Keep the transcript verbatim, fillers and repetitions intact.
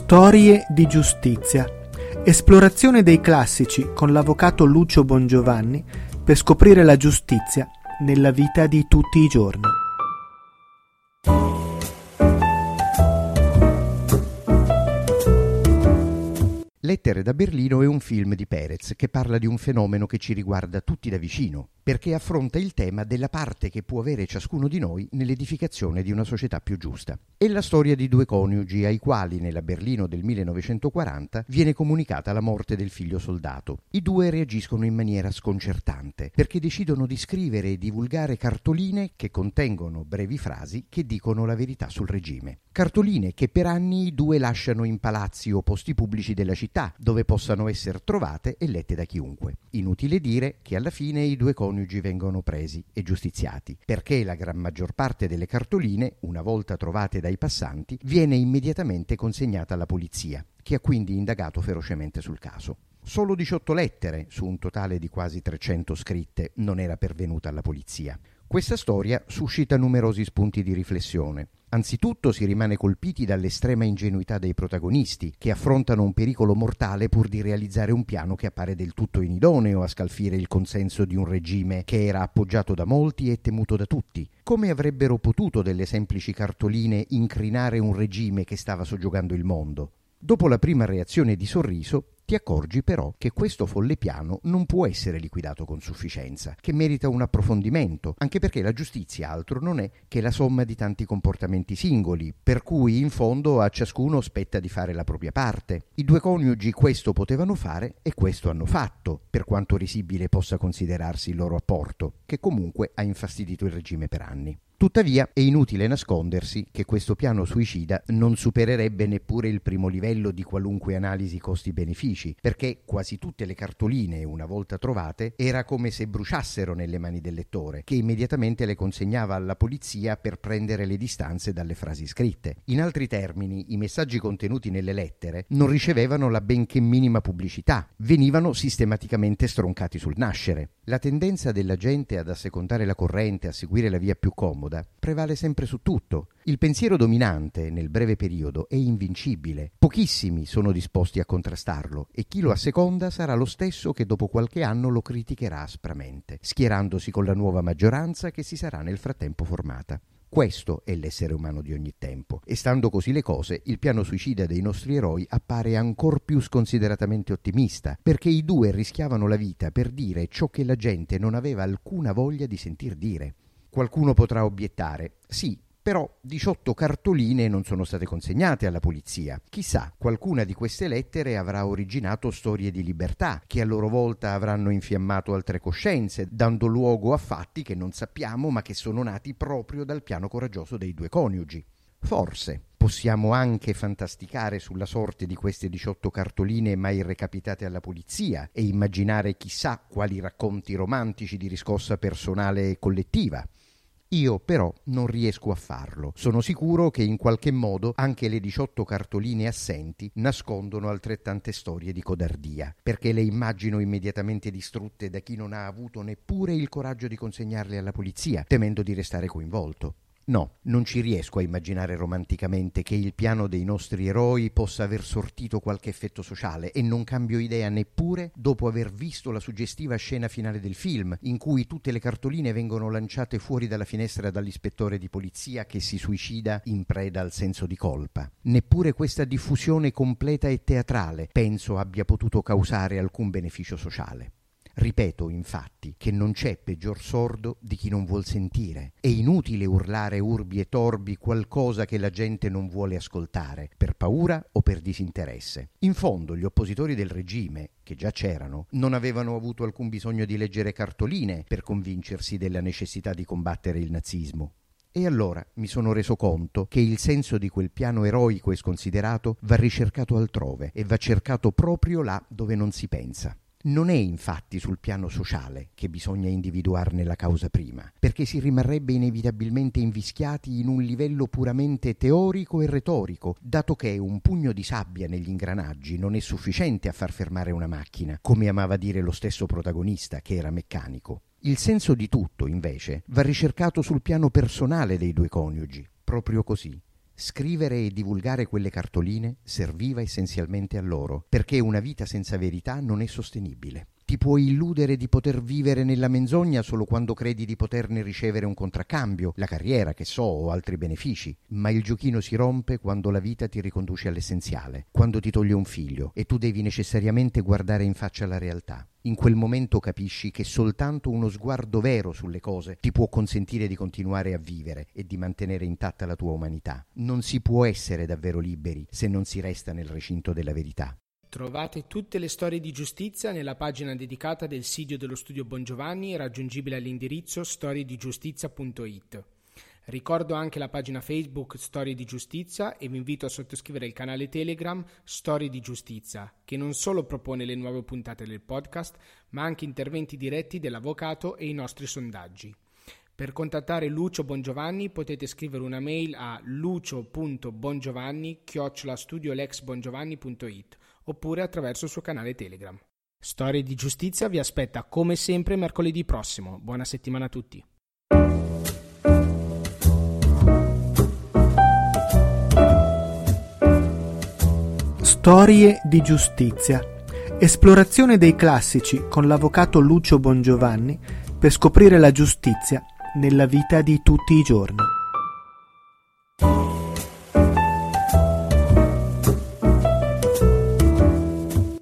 Storie di giustizia. Esplorazione dei classici con l'avvocato Lucio Bongiovanni per scoprire la giustizia nella vita di tutti i giorni. Lettere da Berlino è un film di Perez che parla di un fenomeno che ci riguarda tutti da vicino, perché affronta il tema della parte che può avere ciascuno di noi nell'edificazione di una società più giusta. È la storia di due coniugi ai quali nella Berlino del millenovecentoquaranta viene comunicata la morte del figlio soldato. I due reagiscono in maniera sconcertante perché decidono di scrivere e divulgare cartoline che contengono brevi frasi che dicono la verità sul regime. Cartoline che per anni i due lasciano in palazzi o posti pubblici della città, dove possano essere trovate e lette da chiunque. Inutile dire che alla fine i due coniugi vengono presi e giustiziati, perché la gran maggior parte delle cartoline, una volta trovate dai passanti, viene immediatamente consegnata alla polizia, che ha quindi indagato ferocemente sul caso. Solo diciotto lettere, su un totale di quasi trecento scritte, non era pervenuta alla polizia. Questa storia suscita numerosi spunti di riflessione. Anzitutto si rimane colpiti dall'estrema ingenuità dei protagonisti, che affrontano un pericolo mortale pur di realizzare un piano che appare del tutto inidoneo a scalfire il consenso di un regime che era appoggiato da molti e temuto da tutti. Come avrebbero potuto delle semplici cartoline incrinare un regime che stava soggiogando il mondo? Dopo la prima reazione di sorriso, ti accorgi però che questo folle piano non può essere liquidato con sufficienza, che merita un approfondimento, anche perché la giustizia altro non è che la somma di tanti comportamenti singoli, per cui in fondo a ciascuno spetta di fare la propria parte. I due coniugi questo potevano fare e questo hanno fatto, per quanto risibile possa considerarsi il loro apporto, che comunque ha infastidito il regime per anni. Tuttavia è inutile nascondersi che questo piano suicida non supererebbe neppure il primo livello di qualunque analisi costi-benefici, perché quasi tutte le cartoline, una volta trovate, era come se bruciassero nelle mani del lettore, che immediatamente le consegnava alla polizia per prendere le distanze dalle frasi scritte. In altri termini, i messaggi contenuti nelle lettere non ricevevano la benché minima pubblicità, venivano sistematicamente stroncati sul nascere. La tendenza della gente ad assecondare la corrente, a seguire la via più comoda, prevale sempre su tutto. Il pensiero dominante nel breve periodo è invincibile. Pochissimi sono disposti a contrastarlo e chi lo asseconda sarà lo stesso che dopo qualche anno lo criticherà aspramente, schierandosi con la nuova maggioranza che si sarà nel frattempo formata. Questo è l'essere umano di ogni tempo, e stando così le cose, il piano suicida dei nostri eroi appare ancor più sconsideratamente ottimista, perché i due rischiavano la vita per dire ciò che la gente non aveva alcuna voglia di sentir dire. Qualcuno potrà obiettare, sì, però diciotto cartoline non sono state consegnate alla polizia. Chissà, qualcuna di queste lettere avrà originato storie di libertà, che a loro volta avranno infiammato altre coscienze, dando luogo a fatti che non sappiamo ma che sono nati proprio dal piano coraggioso dei due coniugi. Forse possiamo anche fantasticare sulla sorte di queste diciotto cartoline mai recapitate alla polizia e immaginare chissà quali racconti romantici di riscossa personale e collettiva. Io però non riesco a farlo. Sono sicuro che in qualche modo anche le diciotto cartoline assenti nascondono altrettante storie di codardia, perché le immagino immediatamente distrutte da chi non ha avuto neppure il coraggio di consegnarle alla polizia, temendo di restare coinvolto. No, non ci riesco a immaginare romanticamente che il piano dei nostri eroi possa aver sortito qualche effetto sociale, e non cambio idea neppure dopo aver visto la suggestiva scena finale del film, in cui tutte le cartoline vengono lanciate fuori dalla finestra dall'ispettore di polizia che si suicida in preda al senso di colpa. Neppure questa diffusione completa e teatrale penso abbia potuto causare alcun beneficio sociale. Ripeto, infatti, che non c'è peggior sordo di chi non vuol sentire. È inutile urlare urbi e torbi qualcosa che la gente non vuole ascoltare, per paura o per disinteresse. In fondo, gli oppositori del regime, che già c'erano, non avevano avuto alcun bisogno di leggere cartoline per convincersi della necessità di combattere il nazismo. E allora mi sono reso conto che il senso di quel piano eroico e sconsiderato va ricercato altrove, e va cercato proprio là dove non si pensa. Non è infatti sul piano sociale che bisogna individuarne la causa prima, perché si rimarrebbe inevitabilmente invischiati in un livello puramente teorico e retorico, dato che un pugno di sabbia negli ingranaggi non è sufficiente a far fermare una macchina, come amava dire lo stesso protagonista che era meccanico. Il senso di tutto, invece, va ricercato sul piano personale dei due coniugi, proprio così, Scrivere e divulgare quelle cartoline serviva essenzialmente a loro, perché una vita senza verità non è sostenibile. Ti puoi illudere di poter vivere nella menzogna solo quando credi di poterne ricevere un contraccambio, la carriera, che so, o altri benefici, ma il giochino si rompe quando la vita ti riconduce all'essenziale, quando ti toglie un figlio e tu devi necessariamente guardare in faccia la realtà. In quel momento capisci che soltanto uno sguardo vero sulle cose ti può consentire di continuare a vivere e di mantenere intatta la tua umanità. Non si può essere davvero liberi se non si resta nel recinto della verità. Trovate tutte le storie di giustizia nella pagina dedicata del sito dello Studio Bongiovanni, raggiungibile all'indirizzo storiedigiustizia punto it. Ricordo anche la pagina Facebook Storie di Giustizia e vi invito a sottoscrivere il canale Telegram Storie di Giustizia, che non solo propone le nuove puntate del podcast, ma anche interventi diretti dell'avvocato e i nostri sondaggi. Per contattare Lucio Bongiovanni potete scrivere una mail a lucio punto bongiovanni chiocciola studiolexbongiovanni punto it oppure attraverso il suo canale Telegram. Storie di Giustizia vi aspetta come sempre mercoledì prossimo. Buona settimana a tutti. Storie di giustizia. Esplorazione dei classici con l'avvocato Lucio Bongiovanni per scoprire la giustizia nella vita di tutti i giorni.